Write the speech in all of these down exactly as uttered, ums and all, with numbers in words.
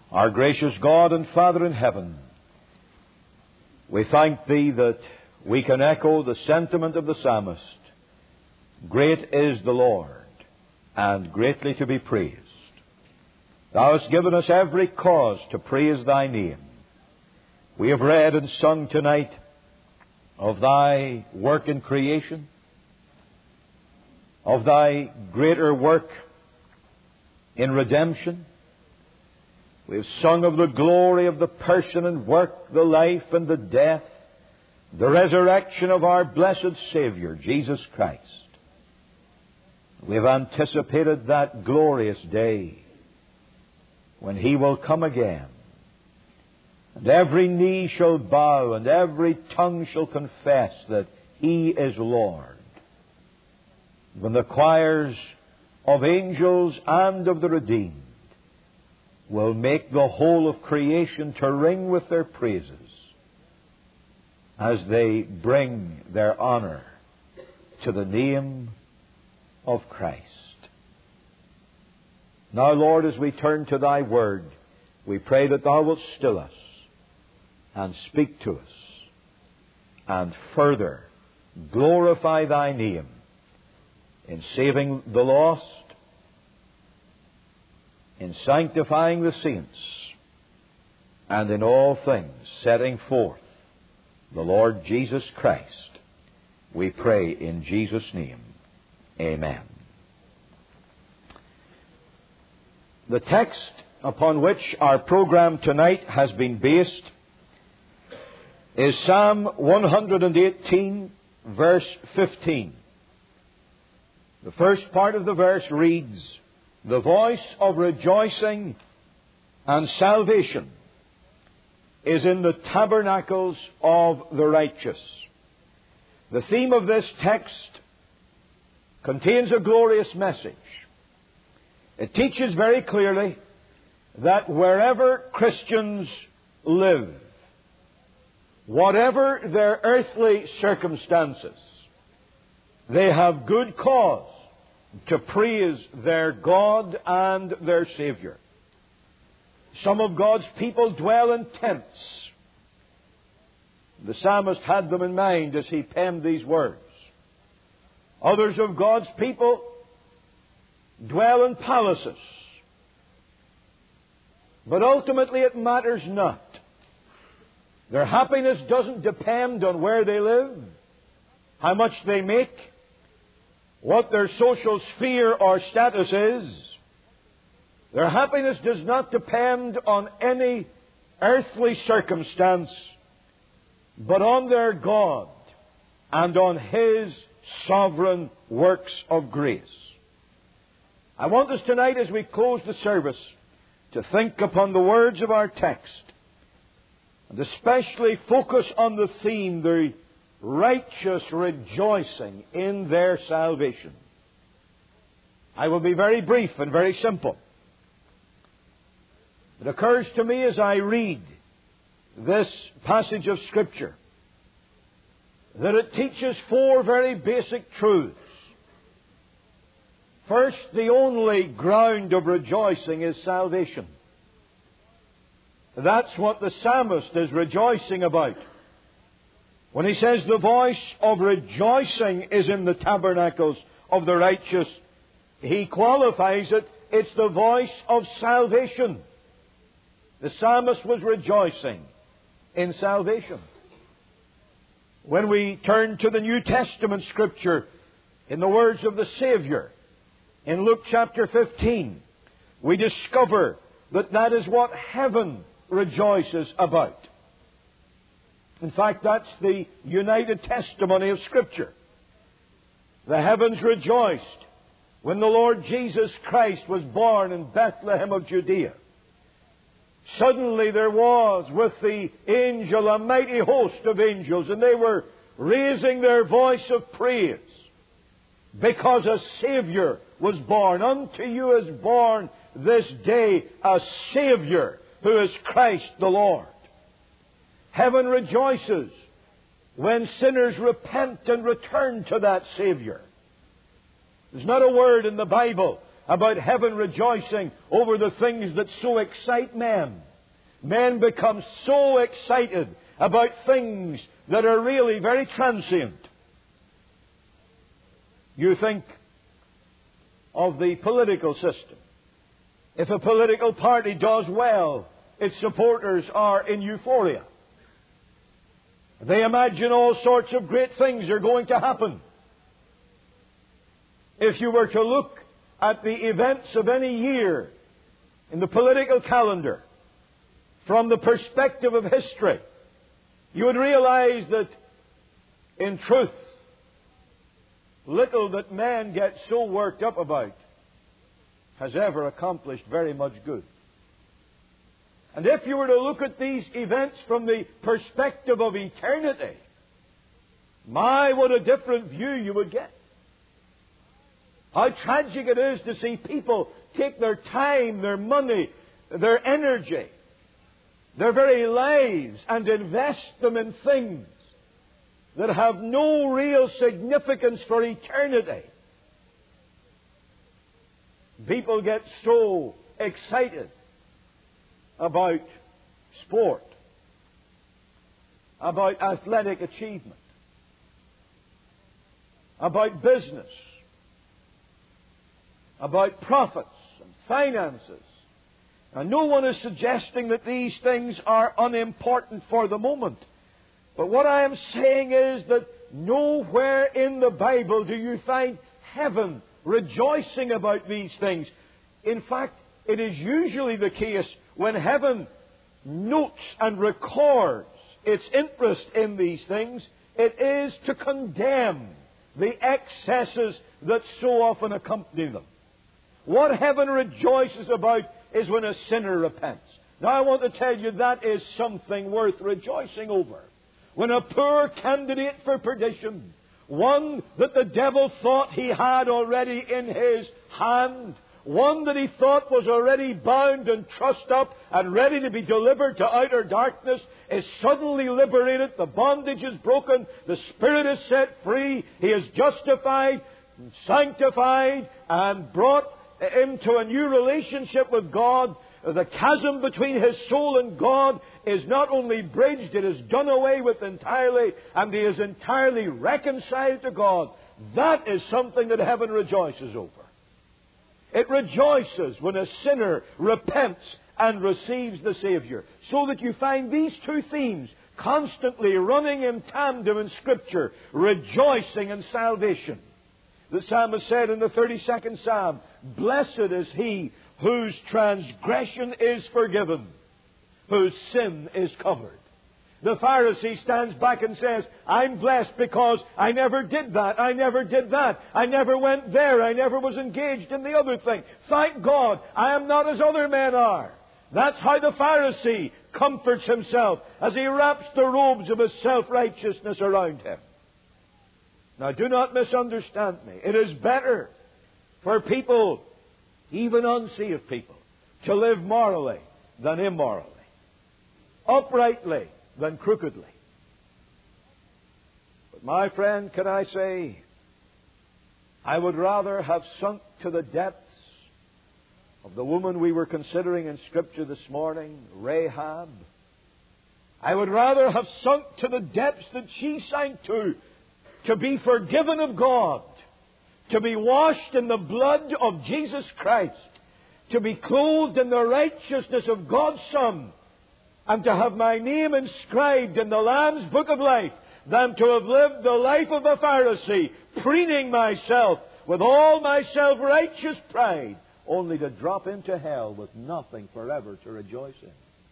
Our gracious God and Father in heaven, we thank Thee that we can echo the sentiment of the psalmist, "Great is the Lord, and greatly to be praised." Thou hast given us every cause to praise Thy name. We have read and sung tonight of Thy work in creation, of Thy greater work in redemption. We have sung of the glory of the person and work, the life and the death, the resurrection of our blessed Savior, Jesus Christ. We have anticipated that glorious day when He will come again, and every knee shall bow and every tongue shall confess that He is Lord. When the choirs of angels and of the redeemed will make the whole of creation to ring with their praises as they bring their honor to the name of Christ. Now, Lord, as we turn to Thy Word, we pray that Thou wilt still us and speak to us and further glorify Thy name in saving the lost, in sanctifying the saints, and in all things setting forth the Lord Jesus Christ. We pray in Jesus' name. Amen. The text upon which our program tonight has been based is Psalm one eighteen, verse fifteen. The first part of the verse reads, "The voice of rejoicing and salvation is in the tabernacles of the righteous." The theme of this text contains a glorious message. It teaches very clearly that wherever Christians live, whatever their earthly circumstances, they have good cause to praise their God and their Savior. Some of God's people dwell in tents. The psalmist had them in mind as he penned these words. Others of God's people dwell in palaces. But ultimately it matters not. Their happiness doesn't depend on where they live, how much they make, what their social sphere or status is. Their happiness does not depend on any earthly circumstance, but on their God and on His sovereign works of grace. I want us tonight, as we close the service, to think upon the words of our text, and especially focus on the theme, the righteous rejoicing in their salvation. I will be very brief and very simple. It occurs to me as I read this passage of Scripture that it teaches four very basic truths. First, the only ground of rejoicing is salvation. That's what the psalmist is rejoicing about. When he says the voice of rejoicing is in the tabernacles of the righteous, he qualifies it, it's the voice of salvation. The psalmist was rejoicing in salvation. When we turn to the New Testament Scripture, in the words of the Savior, in Luke chapter fifteen, we discover that that is what heaven rejoices about. In fact, that's the united testimony of Scripture. The heavens rejoiced when the Lord Jesus Christ was born in Bethlehem of Judea. Suddenly there was with the angel a mighty host of angels, and they were raising their voice of praise because a Savior was born. Unto you is born this day a Savior, who is Christ the Lord. Heaven rejoices when sinners repent and return to that Savior. There's not a word in the Bible about heaven rejoicing over the things that so excite men. Men become so excited about things that are really very transient. You think of the political system. If a political party does well, its supporters are in euphoria. They imagine all sorts of great things are going to happen. If you were to look at the events of any year in the political calendar from the perspective of history, you would realize that, in truth, little that man gets so worked up about has ever accomplished very much good. And if you were to look at these events from the perspective of eternity, my, what a different view you would get. How tragic it is to see people take their time, their money, their energy, their very lives, and invest them in things that have no real significance for eternity. People get so excited about sport, about athletic achievement, about business, about profits and finances. And no one is suggesting that these things are unimportant for the moment. But what I am saying is that nowhere in the Bible do you find heaven rejoicing about these things. In fact, it is usually the case when heaven notes and records its interest in these things, it is to condemn the excesses that so often accompany them. What heaven rejoices about is when a sinner repents. Now I want to tell you that is something worth rejoicing over. When a poor candidate for perdition, one that the devil thought he had already in his hand, one that he thought was already bound and trussed up and ready to be delivered to outer darkness, is suddenly liberated, the bondage is broken, the spirit is set free, he is justified, sanctified, and brought into a new relationship with God. The chasm between his soul and God is not only bridged, it is done away with entirely, and he is entirely reconciled to God. That is something that heaven rejoices over. It rejoices when a sinner repents and receives the Savior. So that you find these two themes constantly running in tandem in Scripture, rejoicing and salvation. The psalmist said in the thirty-second Psalm, "Blessed is he whose transgression is forgiven, whose sin is covered." The Pharisee stands back and says, "I'm blessed because I never did that, I never did that, I never went there, I never was engaged in the other thing. Thank God, I am not as other men are." That's how the Pharisee comforts himself as he wraps the robes of his self-righteousness around him. Now, do not misunderstand me. It is better for people, even unsaved people, to live morally than immorally, uprightly than crookedly. But my friend, can I say, I would rather have sunk to the depths of the woman we were considering in Scripture this morning, Rahab. I would rather have sunk to the depths that she sank to, to be forgiven of God, to be washed in the blood of Jesus Christ, to be clothed in the righteousness of God's Son, and to have my name inscribed in the Lamb's Book of Life, than to have lived the life of a Pharisee, preening myself with all my self-righteous pride, only to drop into hell with nothing forever to rejoice in.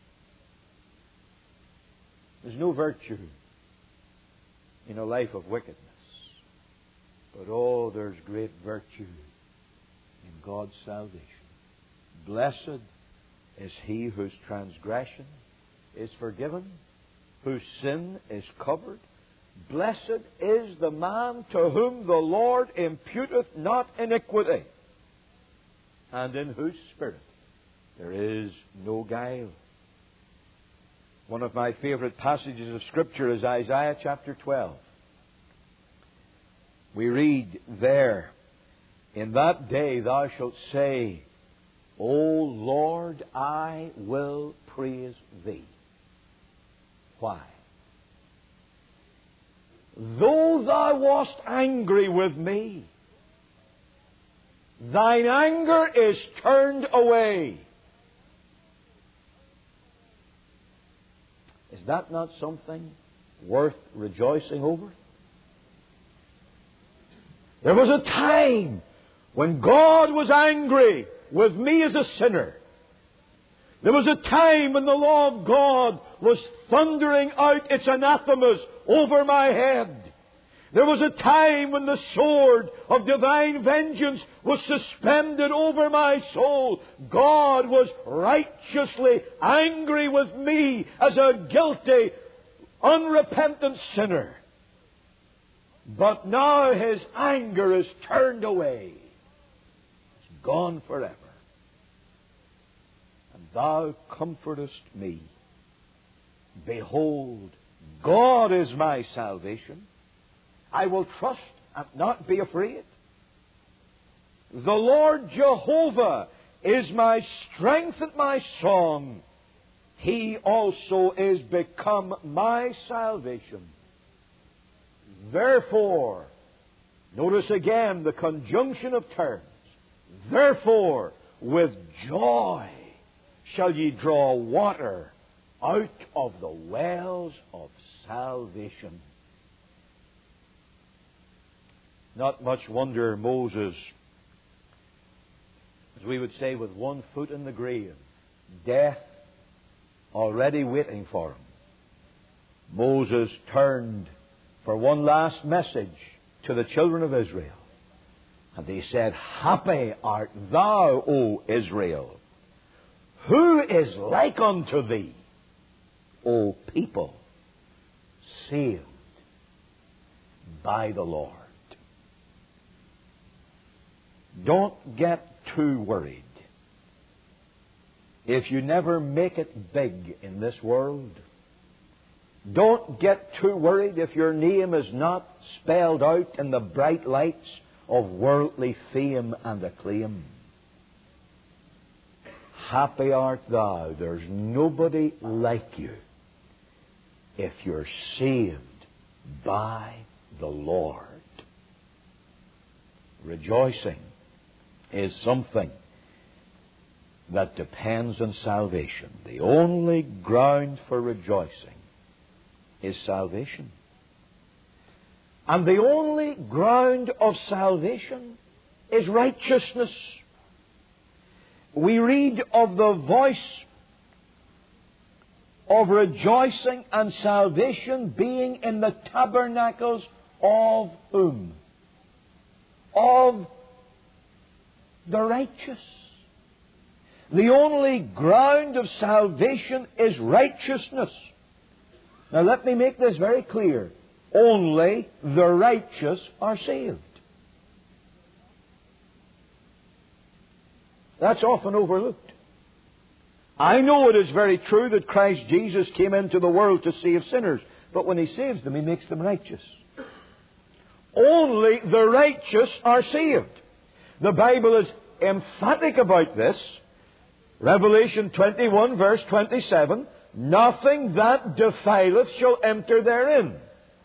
There's no virtue in a life of wickedness. But oh, there's great virtue in God's salvation. Blessed is he whose transgression is forgiven, whose sin is covered. Blessed is the man to whom the Lord imputeth not iniquity, and in whose spirit there is no guile. One of my favorite passages of Scripture is Isaiah chapter twelve. We read there In that day thou shalt say, O Lord, I will praise Thee. Why? Though Thou wast angry with me, Thine anger is turned away. Is that not something worth rejoicing over? There was a time when God was angry with me as a sinner. There was a time when the law of God was thundering out its anathemas over my head. There was a time when the sword of divine vengeance was suspended over my soul. God was righteously angry with me as a guilty, unrepentant sinner. But now His anger is turned away. It's gone forever. And Thou comfortest me. Behold, God is my salvation. I will trust and not be afraid. The Lord Jehovah is my strength and my song. He also is become my salvation. Therefore, notice again the conjunction of terms. Therefore, with joy shall ye draw water out of the wells of salvation. Not much wonder Moses, as we would say, with one foot in the grave, death already waiting for him. Moses turned for one last message to the children of Israel. And he said, Happy art thou, O Israel! Who is like unto thee, O people, saved by the Lord? Don't get too worried if you never make it big in this world. Don't get too worried if your name is not spelled out in the bright lights of worldly fame and acclaim. Happy art thou, there's nobody like you if you're saved by the Lord. Rejoicing is something that depends on salvation. The only ground for rejoicing is salvation. And the only ground of salvation is righteousness. We read of the voice of rejoicing and salvation being in the tabernacles of whom? Of the righteous. The only ground of salvation is righteousness. Now let me make this very clear. Only the righteous are saved. That's often overlooked. I know it is very true that Christ Jesus came into the world to save sinners, but when He saves them, He makes them righteous. Only the righteous are saved. The Bible is emphatic about this. Revelation twenty-one, verse twenty-seven, nothing that defileth shall enter therein.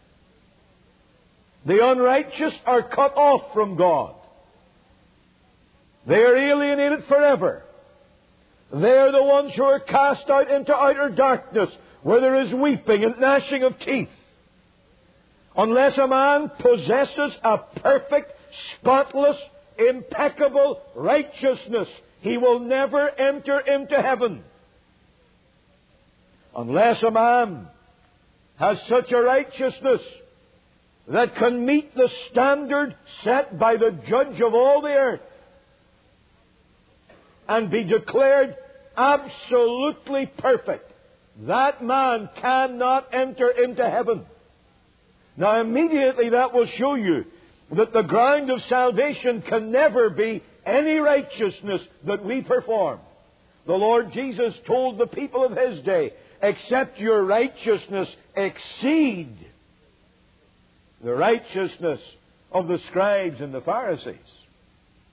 The unrighteous are cut off from God. They are alienated forever. They are the ones who are cast out into outer darkness, where there is weeping and gnashing of teeth. Unless a man possesses a perfect, spotless, impeccable righteousness, he will never enter into heaven. Unless a man has such a righteousness that can meet the standard set by the judge of all the earth and be declared absolutely perfect, that man cannot enter into heaven. Now immediately that will show you that the ground of salvation can never be any righteousness that we perform. The Lord Jesus told the people of His day, except your righteousness exceed the righteousness of the scribes and the Pharisees.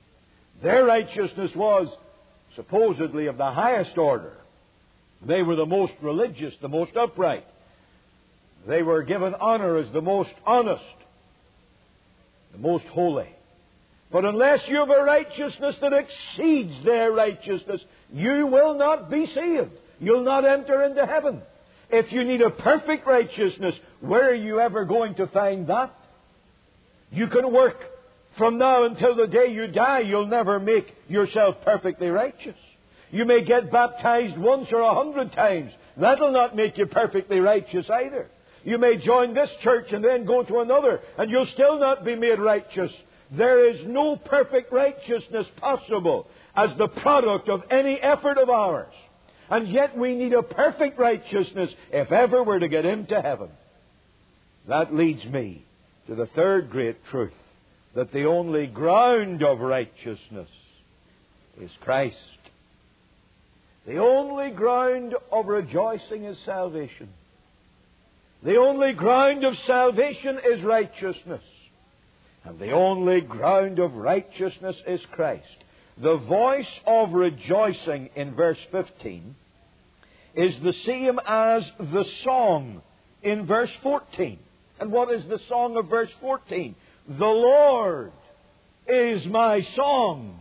Their righteousness was supposedly of the highest order. They were the most religious, the most upright. They were given honor as the most honest, the most holy. But unless you have a righteousness that exceeds their righteousness, you will not be saved. You'll not enter into heaven. If you need a perfect righteousness, where are you ever going to find that? You can work from now until the day you die. You'll never make yourself perfectly righteous. You may get baptized once or a hundred times. That'll not make you perfectly righteous either. You may join this church and then go to another, and you'll still not be made righteous. There is no perfect righteousness possible as the product of any effort of ours. And yet we need a perfect righteousness if ever we're to get into heaven. That leads me to the third great truth, that the only ground of righteousness is Christ. The only ground of rejoicing is salvation. The only ground of salvation is righteousness. And the only ground of righteousness is Christ. The voice of rejoicing in verse fifteen is the same as the song in verse fourteen. And what is the song of verse fourteen? The Lord is my song.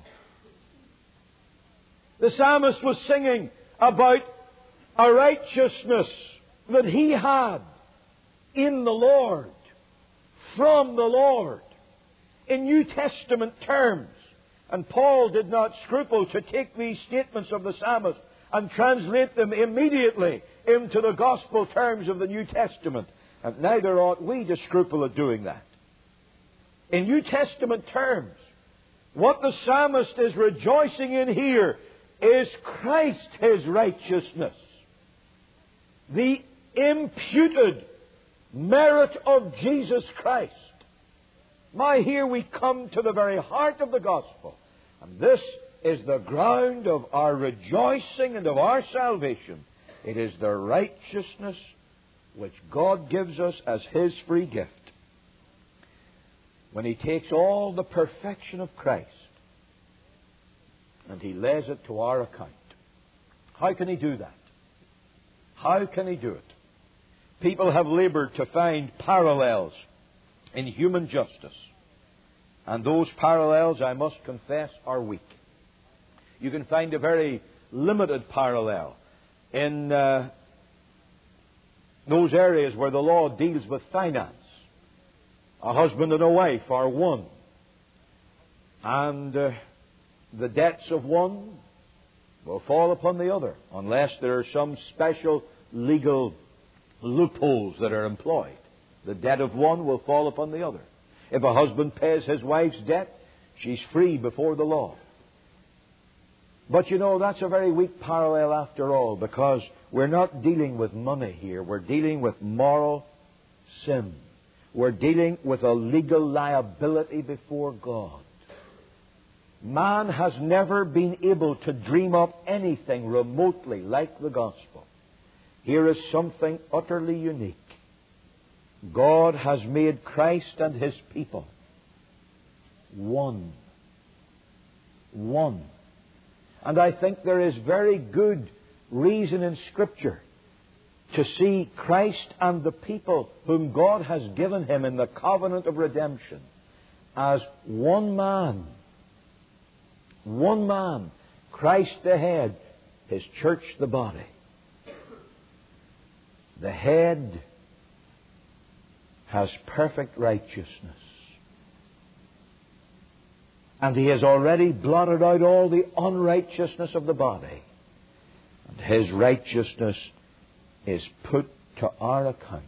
The psalmist was singing about a righteousness that he had in the Lord, from the Lord, in New Testament terms. And Paul did not scruple to take these statements of the psalmist and translate them immediately into the gospel terms of the New Testament. And neither ought we to scruple at doing that. In New Testament terms, what the psalmist is rejoicing in here is Christ, His righteousness. The imputed merit of Jesus Christ. My, here we come to the very heart of the gospel. And this is the ground of our rejoicing and of our salvation. It is the righteousness which God gives us as His free gift. When He takes all the perfection of Christ and He lays it to our account. How can He do that? How can He do it? People have labored to find parallels in human justice. And those parallels, I must confess, are weak. You can find a very limited parallel in uh, those areas where the law deals with finance. A husband and a wife are one. And uh, the debts of one will fall upon the other, unless there are some special legal loopholes that are employed. The debt of one will fall upon the other. If a husband pays his wife's debt, she's free before the law. But you know, that's a very weak parallel after all, because we're not dealing with money here. We're dealing with moral sin. We're dealing with a legal liability before God. Man has never been able to dream up anything remotely like the gospel. Here is something utterly unique. God has made Christ and His people one. One. And I think there is very good reason in Scripture to see Christ and the people whom God has given Him in the covenant of redemption as one man. One man. Christ the head, His church the body. The head has perfect righteousness. And He has already blotted out all the unrighteousness of the body. And His righteousness is put to our account.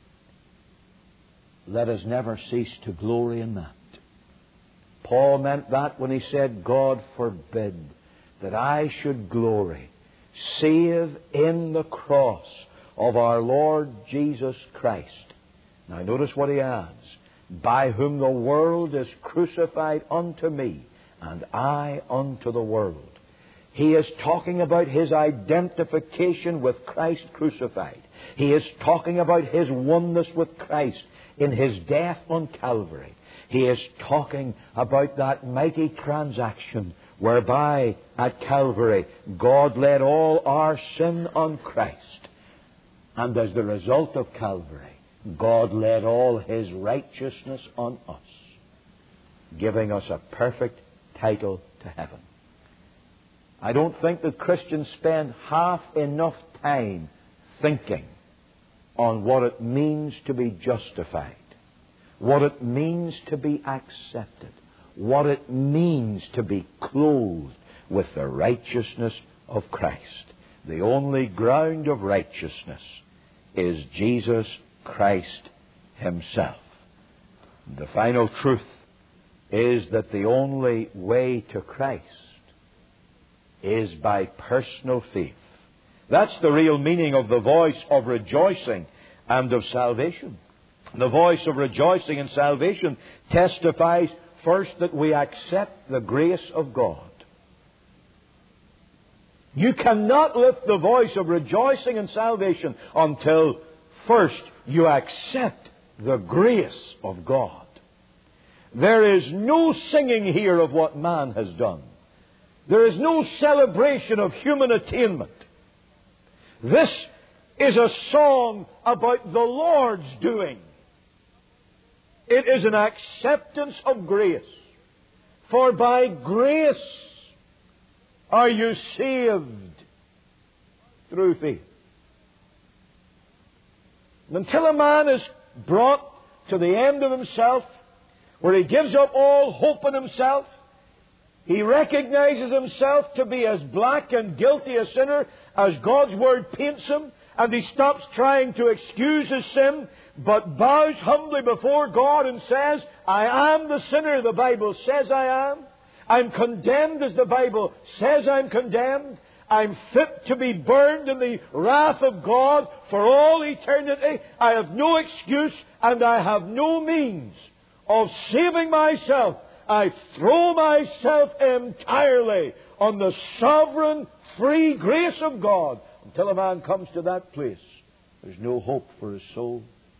Let us never cease to glory in that. Paul meant that when he said, God forbid that I should glory save in the cross of our Lord Jesus Christ. Now notice what he adds. By whom the world is crucified unto me, and I unto the world. He is talking about his identification with Christ crucified. He is talking about his oneness with Christ in His death on Calvary. He is talking about that mighty transaction whereby at Calvary God laid all our sin on Christ. And as the result of Calvary, God laid all His righteousness on us, giving us a perfect title to heaven. I don't think that Christians spend half enough time thinking on what it means to be justified, what it means to be accepted, what it means to be clothed with the righteousness of Christ. The only ground of righteousness is Jesus Christ Himself. The final truth is that the only way to Christ is by personal faith. That's the real meaning of the voice of rejoicing and of salvation. The voice of rejoicing and salvation testifies first that we accept the grace of God. You cannot lift the voice of rejoicing and salvation until first you accept the grace of God. There is no singing here of what man has done. There is no celebration of human attainment. This is a song about the Lord's doing. It is an acceptance of grace. For by grace are you saved through faith. Until a man is brought to the end of himself, where he gives up all hope in himself, he recognizes himself to be as black and guilty a sinner as God's Word paints him, and he stops trying to excuse his sin, but bows humbly before God and says, I am the sinner the Bible says I am. I'm condemned as the Bible says I'm condemned. I'm fit to be burned in the wrath of God for all eternity. I have no excuse and I have no means of saving myself. I throw myself entirely on the sovereign, free grace of God. Until a man comes to that place, there's no hope for his soul.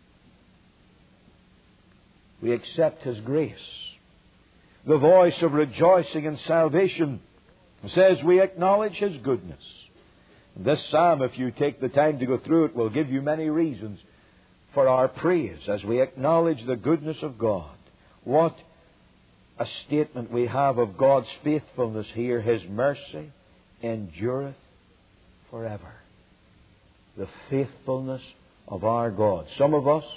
We accept His grace. The voice of rejoicing and salvation says we acknowledge His goodness. This psalm, if you take the time to go through it, will give you many reasons for our praise as we acknowledge the goodness of God. What a statement we have of God's faithfulness here. His mercy endureth forever. The faithfulness of our God. Some of us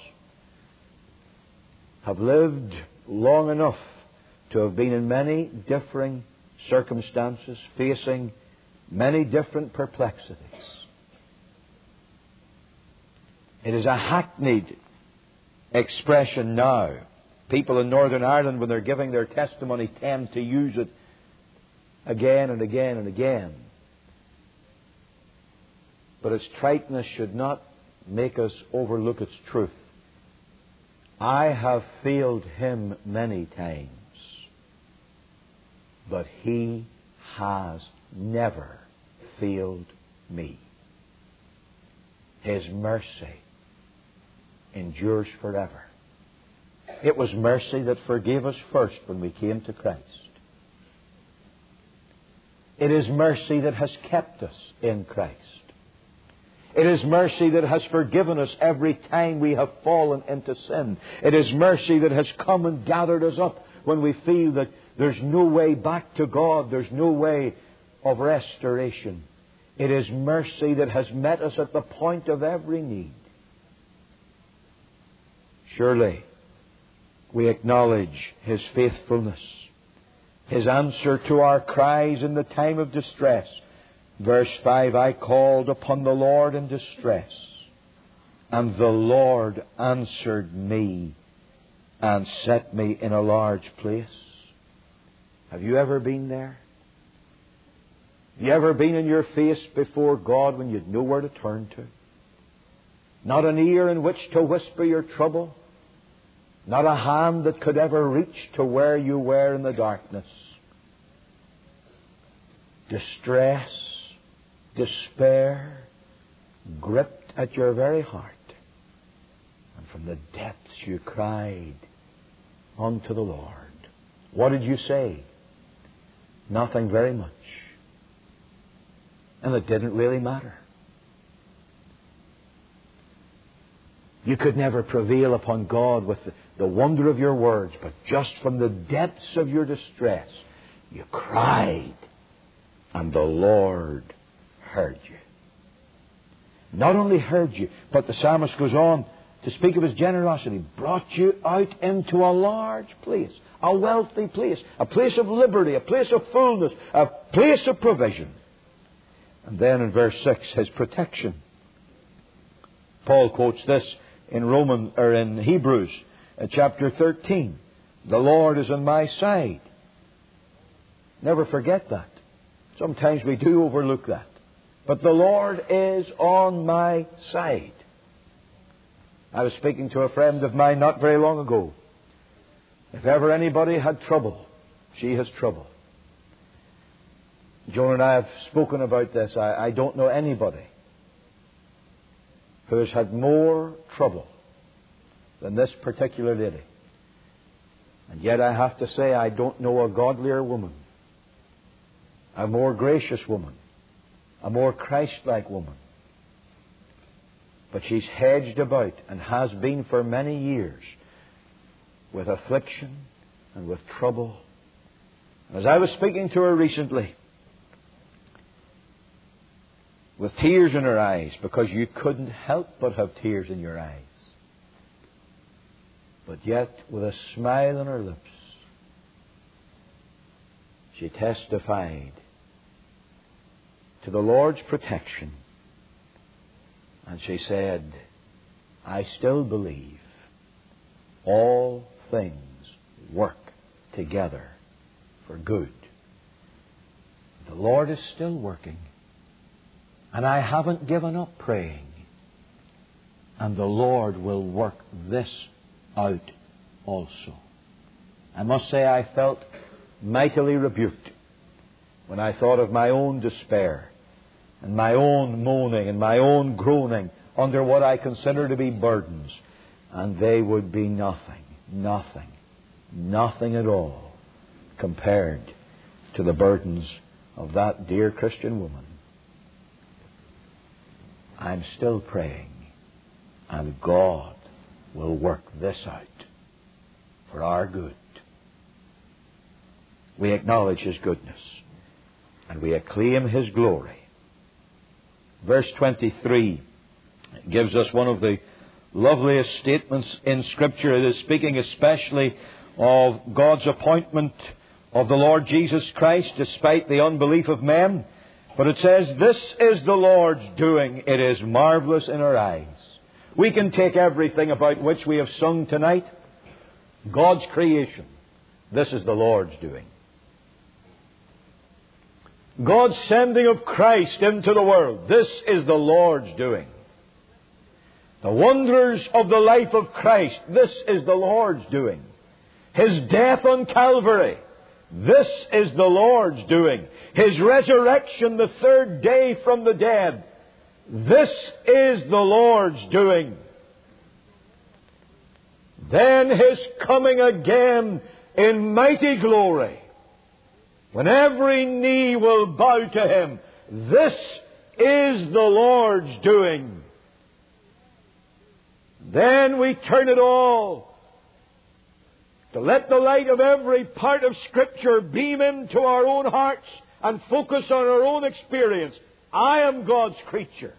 have lived long enough to have been in many differing circumstances, facing many different perplexities. It is a hackneyed expression now. People in Northern Ireland, when they're giving their testimony, tend to use it again and again and again. But its triteness should not make us overlook its truth. I have failed Him many times, but He has never failed me. His mercy endures forever. It was mercy that forgave us first when we came to Christ. It is mercy that has kept us in Christ. It is mercy that has forgiven us every time we have fallen into sin. It is mercy that has come and gathered us up when we feel that there's no way back to God, there's no way of restoration. It is mercy that has met us at the point of every need. Surely, we acknowledge His faithfulness, His answer to our cries in the time of distress. Verse five, I called upon the Lord in distress, and the Lord answered me and set me in a large place. Have you ever been there? Have you ever been in your face before God when you had nowhere to turn to? Not an ear in which to whisper your trouble. Not a hand that could ever reach to where you were in the darkness. Distress, despair, gripped at your very heart. And from the depths you cried unto the Lord. What did you say? Nothing very much. And it didn't really matter. You could never prevail upon God with the, the wonder of your words, but just from the depths of your distress, you cried, and the Lord heard you. Not only heard you, but the psalmist goes on to speak of His generosity. Brought you out into a large place, a wealthy place, a place of liberty, a place of fullness, a place of provision. And then in verse six, His protection. Paul quotes this in Roman or in Hebrews chapter thirteen. The Lord is on my side. Never forget that. Sometimes we do overlook that. But the Lord is on my side. I was speaking to a friend of mine not very long ago. If ever anybody had trouble, she has trouble. Joan and I have spoken about this. I, I don't know anybody who has had more trouble than this particular lady. And yet I have to say I don't know a godlier woman, a more gracious woman, a more Christ-like woman. But she's hedged about, and has been for many years, with affliction and with trouble. As I was speaking to her recently, with tears in her eyes, because you couldn't help but have tears in your eyes, but yet with a smile on her lips, she testified to the Lord's protection. And she said, I still believe all things work together for good. The Lord is still working. And I haven't given up praying. And the Lord will work this out also. I must say I felt mightily rebuked when I thought of my own despair and my own moaning and my own groaning under what I consider to be burdens. And they would be nothing, nothing, nothing at all compared to the burdens of that dear Christian woman. I'm still praying, and God will work this out for our good. We acknowledge His goodness, and we acclaim His glory. Verse twenty-three gives us one of the loveliest statements in Scripture. It is speaking especially of God's appointment of the Lord Jesus Christ despite the unbelief of men. But it says, this is the Lord's doing. It is marvelous in our eyes. We can take everything about which we have sung tonight. God's creation. This is the Lord's doing. God's sending of Christ into the world. This is the Lord's doing. The wonders of the life of Christ. This is the Lord's doing. His death on Calvary. This is the Lord's doing. His resurrection the third day from the dead. This is the Lord's doing. Then His coming again in mighty glory, when every knee will bow to Him. This is the Lord's doing. Then we turn it all to let the light of every part of Scripture beam into our own hearts and focus on our own experience. I am God's creature.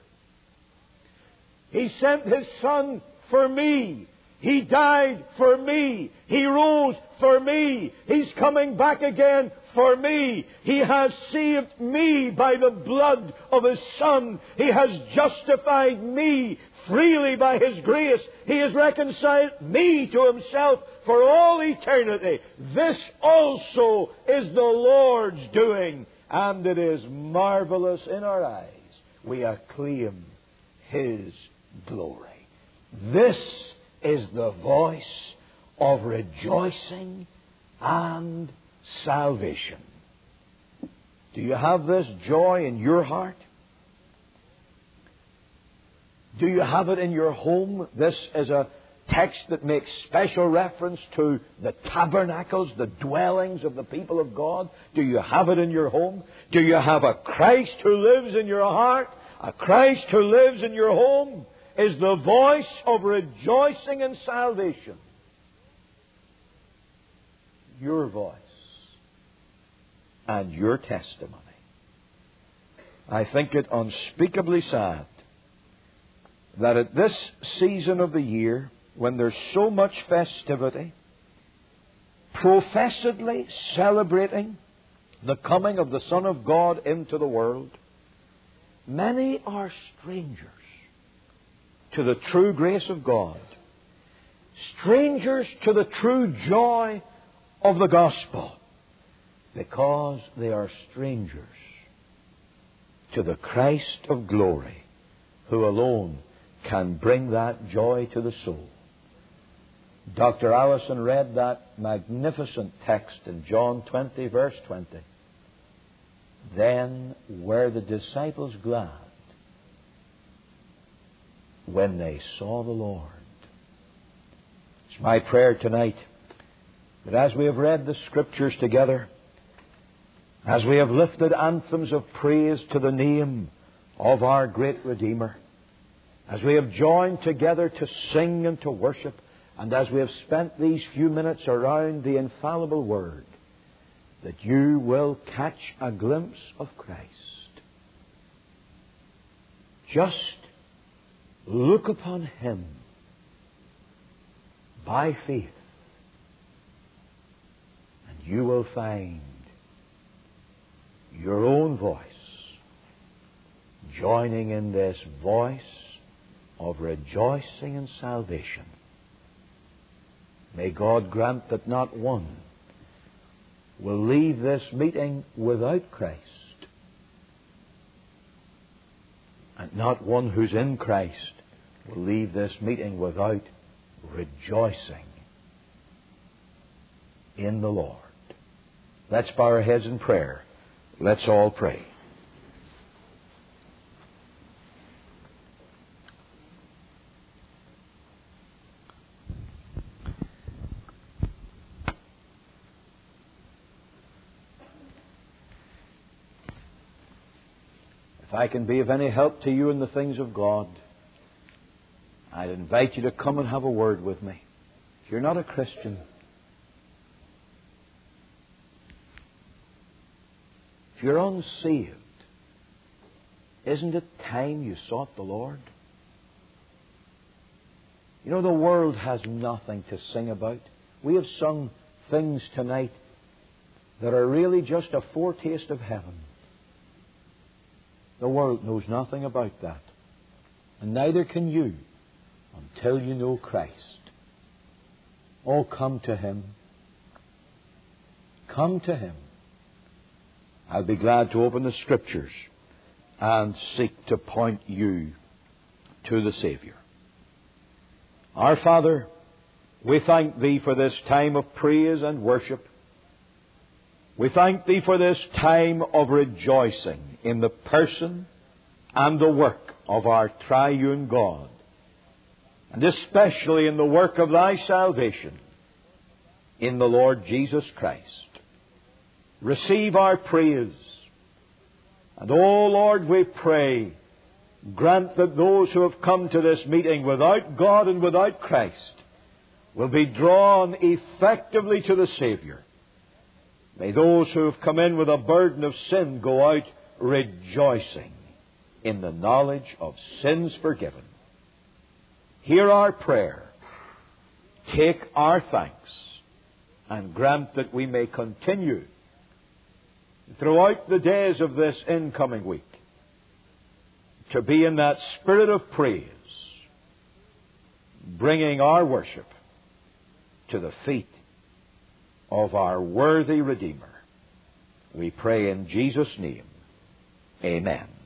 He sent His Son for me. He died for me. He rose for me. He's coming back again for me. He has saved me by the blood of His Son. He has justified me freely by His grace. He has reconciled me to Himself for all eternity. This also is the Lord's doing, and it is marvelous in our eyes. We acclaim His glory. This is the voice of rejoicing and salvation. Do you have this joy in your heart? Do you have it in your home? This is a text that makes special reference to the tabernacles, the dwellings of the people of God? Do you have it in your home? Do you have a Christ who lives in your heart? A Christ who lives in your home is the voice of rejoicing and salvation. Your voice and your testimony. I think it unspeakably sad that at this season of the year, when there's so much festivity, professedly celebrating the coming of the Son of God into the world, many are strangers to the true grace of God, strangers to the true joy of the gospel, because they are strangers to the Christ of glory, who alone can bring that joy to the soul. Doctor Allison read that magnificent text in John twenty, verse twenty. Then were the disciples glad when they saw the Lord. It's my prayer tonight that as we have read the Scriptures together, as we have lifted anthems of praise to the name of our great Redeemer, as we have joined together to sing and to worship, and as we have spent these few minutes around the infallible Word, that you will catch a glimpse of Christ. Just look upon Him by faith, and you will find your own voice joining in this voice of rejoicing and salvation. May God grant that not one will leave this meeting without Christ, and not one who's in Christ will leave this meeting without rejoicing in the Lord. Let's bow our heads in prayer. Let's all pray. If I can be of any help to you in the things of God, I'd invite you to come and have a word with me. If you're not a Christian, if you're unsaved, isn't it time you sought the Lord? You know, the world has nothing to sing about. We have sung things tonight that are really just a foretaste of heaven. The world knows nothing about that. And neither can you until you know Christ. Oh, come to Him. Come to Him. I'll be glad to open the Scriptures and seek to point you to the Savior. Our Father, we thank Thee for this time of praise and worship. We thank Thee for this time of rejoicing in the person and the work of our triune God, and especially in the work of Thy salvation in the Lord Jesus Christ. Receive our praise. And, oh Lord, we pray, grant that those who have come to this meeting without God and without Christ will be drawn effectively to the Savior. May those who have come in with a burden of sin go out rejoicing in the knowledge of sins forgiven. Hear our prayer. Take our thanks, and grant that we may continue throughout the days of this incoming week to be in that spirit of praise, bringing our worship to the feet of our worthy Redeemer. We pray in Jesus' name. Amen.